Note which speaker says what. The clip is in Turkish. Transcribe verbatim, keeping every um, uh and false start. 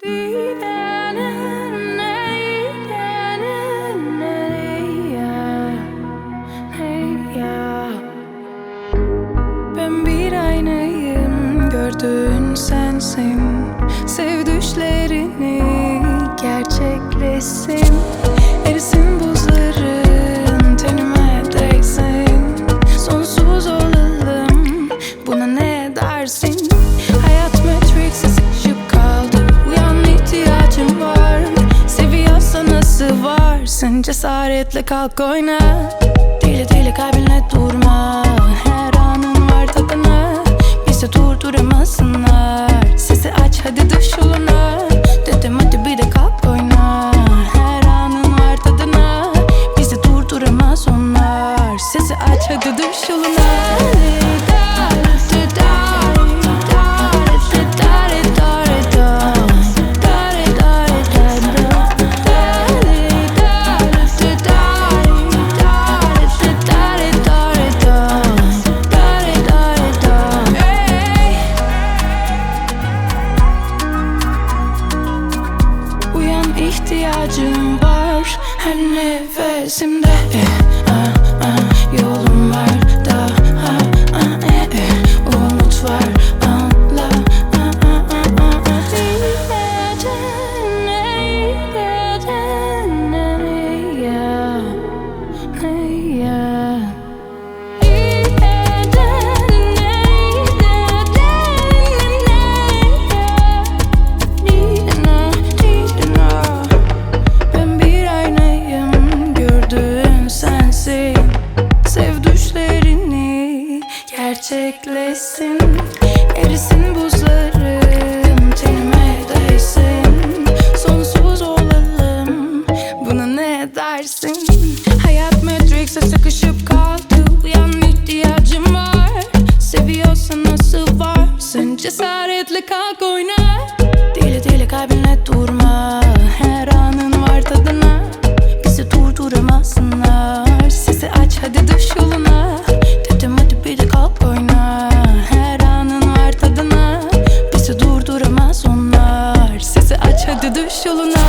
Speaker 1: Ben bir aynayım, gördüğün sensin. Sev düşlerini gerçekleşsin. Erisin buzların, tenime değsin. Sonsuz olalım, buna ne dersin? Hayat Matrix'e sıkışıp kaldı. Uyan, ihtiyacım var. Seviyorsan nasıl varsın? Cesaretle kalk oyna. Deli deli kalbinle durma. Her anın var tadına. Bizi durduramazsınlar. Sesi aç hadi düş yoluna. Dedim hadi bir de kalk oyna. Her anın var tadına. Bizi durduramaz onlar. Sesi aç hadi düş yoluna. İhtiyacım var her nefesimde. eh, ah, ah, Yolum var daha ah, eh, eh, umut var anla. ah, ah, ah, ah, ah. Hey, yeah. Gerçekleşsin, erisin buzlarım, tenime değsin. Sonsuz olalım, buna ne dersin? Hayat Matrix'e sıkışıp kaldı. Uyan, ihtiyacım var. Seviyorsan nasıl varsın? Cesaretle kalk oyna. Deli deli kalbinle durma. Her anın var tadına. Bizi durduramazsınlar. Sesi aç hadi düş yoluna. Dedim hadi bir de kalk oyna. Her anın var tadına. Bizi durduramaz onlar. Sesi aç hadi düş yoluna.